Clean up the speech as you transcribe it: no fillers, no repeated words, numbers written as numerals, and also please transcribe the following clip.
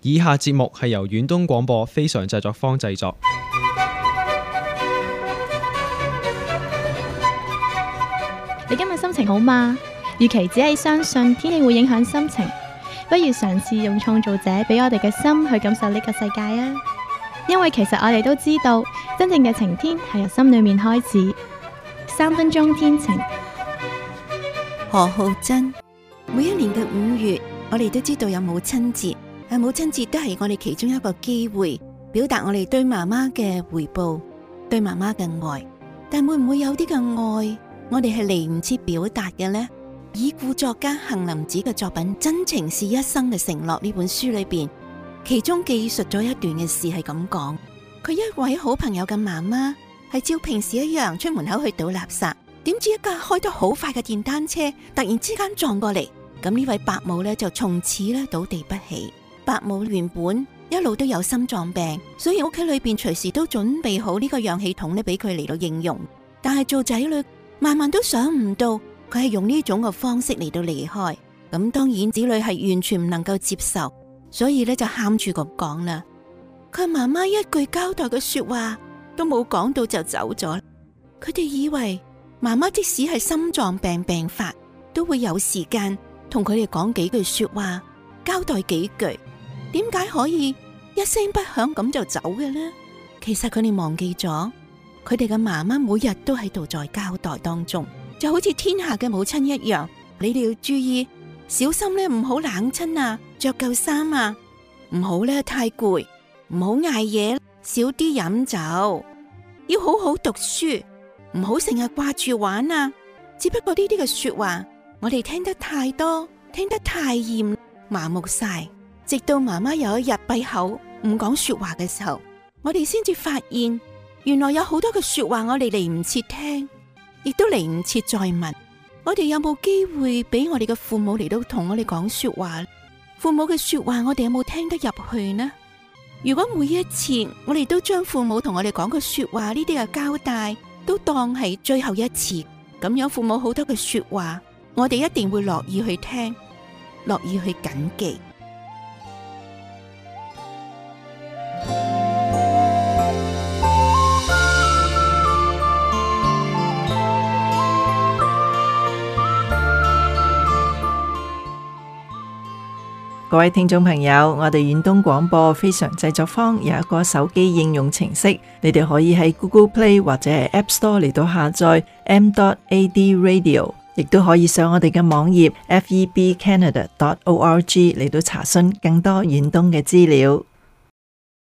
以下節目係由遠東廣播非常製作坊製作。 你今日心情好嗎？與其只係相信天氣會影響心情，不如嘗試用創造者俾我哋嘅心去感受呢個世界啊！因為其實我哋都知道，真正嘅晴天係由心裏面開始。3分鐘天晴。 何浩珍，每一年嘅5月，我哋都知道有母親節，母親節都係我哋其中一個機會，表達我哋對媽媽嘅回報，對媽媽嘅愛。但會唔會有啲嘅愛，我哋係嚟唔切表達嘅呢？已故作家杏林子嘅作品《真情是一生嘅承諾》呢本書裏邊，其中記述咗一段嘅事係咁講：佢一位好朋友嘅媽媽係照平時一樣出門口去倒垃圾，點知一架開得好快嘅電單車突然之間撞過嚟，咁呢位伯母呢，就從此呢倒地不起。伯母原本一路都有心臟病，所以屋企裏邊隨時都準備好呢個氧氣筒呢俾佢嚟到應用，但係做仔女萬萬都想唔到。佢係用呢種嘅方式嚟到離開，咁當然子女係完全唔能夠接受，所以咧就喊住咁講啦。佢媽媽一句交代嘅說話都冇講到就走咗。佢哋以為媽媽即使係心臟病病發，都會有時間同佢哋講幾句說話，交代幾句。點解可以一聲不響咁就走嘅呢？其實佢哋忘記咗，佢哋嘅媽媽每日都喺度在交代當中。就好似天下嘅母親一樣，你哋要注意，小心咧唔好冷親啊，着夠衫啊，唔好咧太攰，唔好嗌嘢，少啲飲酒，要好好讀書，唔好成日掛住玩啊。只不過呢啲嘅說話，我哋聽得太多，聽得太厭，麻木晒。直到媽媽有一日閉口唔講說話嘅時候，我哋先至發現，原來有好多嘅說話我哋嚟唔切聽。亦都嚟唔切再問，我哋有冇機會俾我哋嘅父母嚟到同我哋講說話？父母嘅說話我哋有冇聽得入去呢？如果每一次我哋都將父母同我哋講嘅說話呢啲嘅交代都當係最後一次，咁樣父母好多嘅說話我哋一定會樂意去聽，樂意去謹記。 各位聽眾朋友，我哋遠東廣播非常製作坊有一個手機應用程式，你哋可以喺 Google Play 或者係 App Store 嚟到下載 m.ad radio， 亦都可以上我哋嘅網頁 febcanada.org 嚟到查詢更多遠東嘅資料。